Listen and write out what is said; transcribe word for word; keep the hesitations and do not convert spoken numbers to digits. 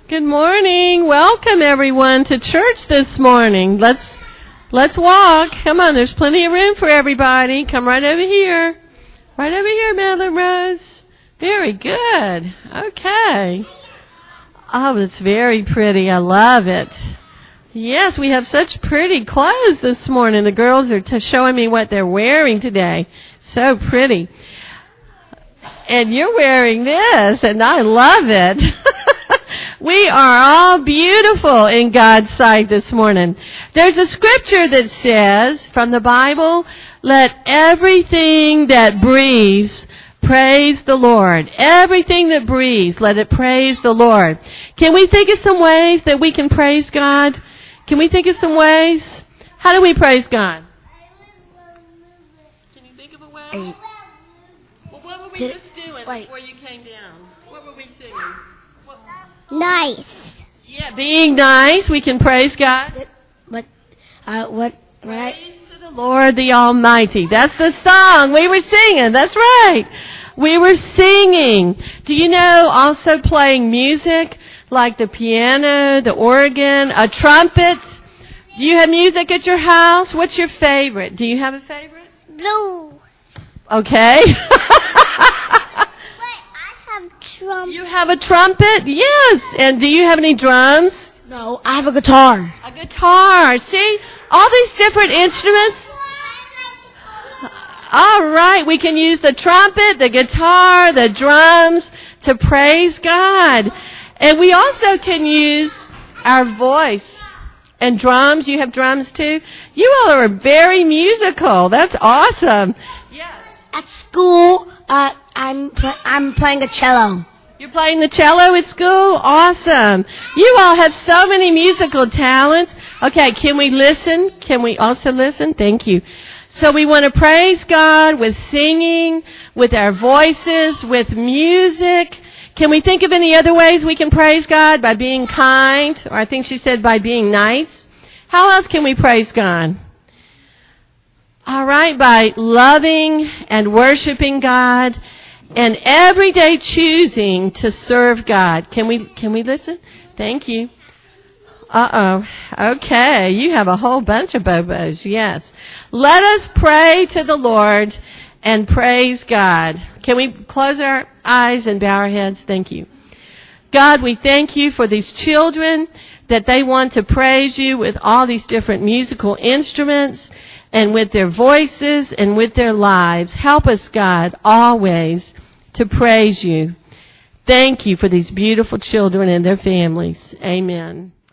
Good morning. Welcome everyone to church this morning. Let's let's walk. Come on, there's plenty of room for everybody. Come right over here. Right over here, Madeline Rose. Very good. Okay. Oh, it's very pretty. I love it. Yes, we have such pretty clothes this morning. The girls are t- showing me what they're wearing today. So pretty. And you're wearing this, and I love it. We are all beautiful in God's sight this morning. There's a scripture that says, from the Bible, let everything that breathes praise the Lord. Everything that breathes, let it praise the Lord. Can we think of some ways that we can praise God? Can we think of some ways? How do we praise God? Can you think of a way? Eight. Well, what were we just doing Wait. before you came down? What were we singing? What? Nice. Yeah, being nice. We can praise God. What? Uh, what? Right? Praise to the Lord the Almighty. That's the song we were singing. That's right. We were singing. Do you know also playing music like the piano, the organ, a trumpet? Do you have music at your house? What's your favorite? Do you have a favorite? Blue. Okay. Trumpet. You have a trumpet? Yes. And do you have any drums? No, I have a guitar. A guitar. See? All these different instruments. All right. We can use the trumpet, the guitar, the drums to praise God. And we also can use our voice. And drums. You have drums too? You all are very musical. That's awesome. Yes. At school, uh, I'm pl- I'm playing a cello. You're playing the cello at school? Awesome. You all have so many musical talents. Okay, can we listen? Can we also listen? Thank you. So we want to praise God with singing, with our voices, with music. Can we think of any other ways we can praise God? By being kind, or I think she said by being nice. How else can we praise God? All right, by loving and worshiping God and every day choosing to serve God. Can we can we listen? Thank you. Uh-oh. Okay, you have a whole bunch of bobos. Yes. Let us pray to the Lord and praise God. Can we close our eyes and bow our heads? Thank you. God, we thank you for these children, that they want to praise you with all these different musical instruments and with their voices and with their lives. Help us, God, always to praise you. Thank you for these beautiful children and their families. Amen.